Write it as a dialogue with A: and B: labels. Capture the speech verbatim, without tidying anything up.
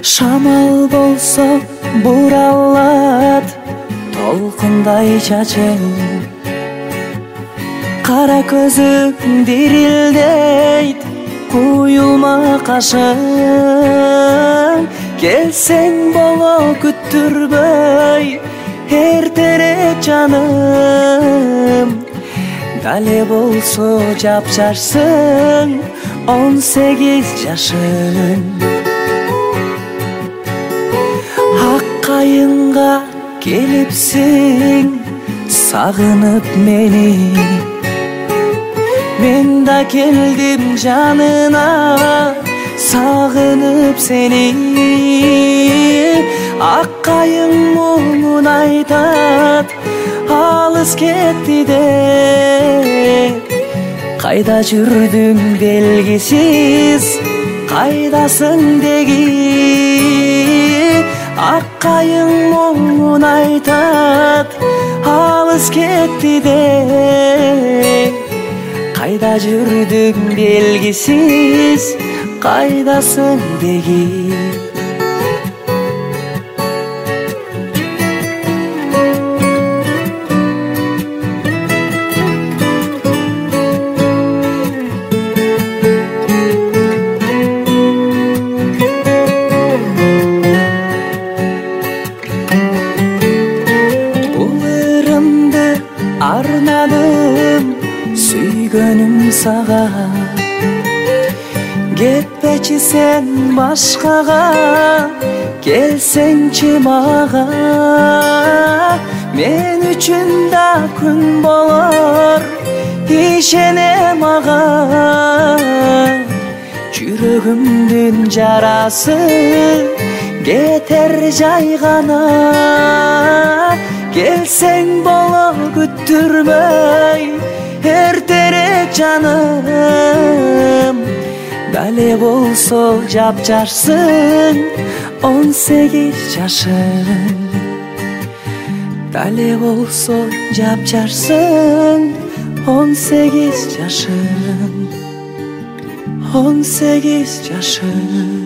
A: Шамал болсо буралат толкундай чачың, кара көзүң дирилдейт куюлма кашың. Келсең боло күттүрбөй эртерээк жаным, дале болсо жапжарсың он сегиз жашың. Ак кайынга келипсиң сагынып мени, мен да келдим жанына сагынып сени. Ак кайың муңун айтат алыс кетти деп, кайда жүрдүң белгисиз, кайдасың деги. Ак кайың муңун айтат алыс кетти деп, кайда жүрдүң белгисиз, кайдасың деги. Арнадым сүйгөнүм сага, кетпечи сен башкага, келсеңчи мага. Мен үчүн да күн болор, ишене мага. Жүрөгүмдүн жарасы кетер жайгана. Келсең боло күттүрбөй эртерээк жаным, дале болсо жапжарсың он сегиз жашың. Дале болсо жапжарсың он сегиз жашың, он сегиз жашың.